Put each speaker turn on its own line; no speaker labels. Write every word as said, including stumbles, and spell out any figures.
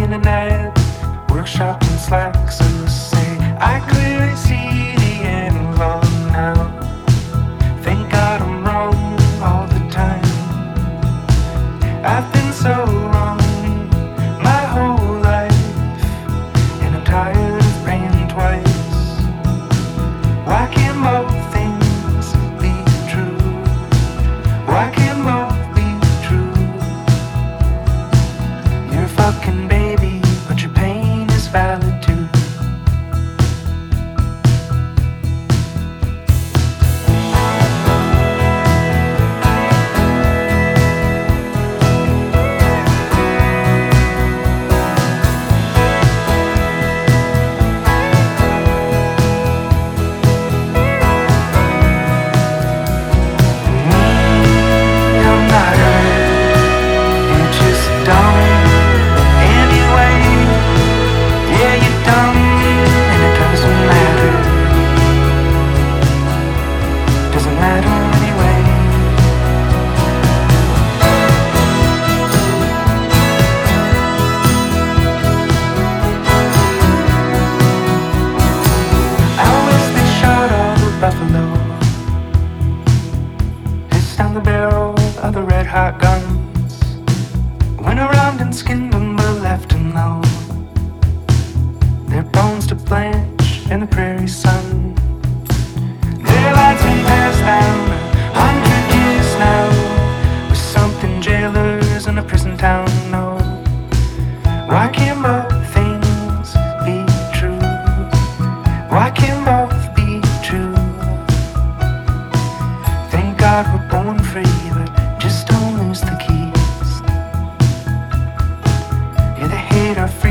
internet, workshopped in Slack, so say I clearly see the end long now. Thank God I'm wrong all the time. I've been so wrong my whole life, and I'm tired of praying twice. Why can't both things be true? Why can't both be true? You're a fucking baby, but your pain is valid too. Buffalo, hissed down the barrel of the red hot guns. Went around and skinned them but left them low. Their bones to blanch in the prairie sun. Their lights been passed down a hundred years now, with something jailers in a prison town know. Why can't both things be true? Why can't both be true? God, we're born free, but just don't lose the keys. Yeah, they hate our freedom.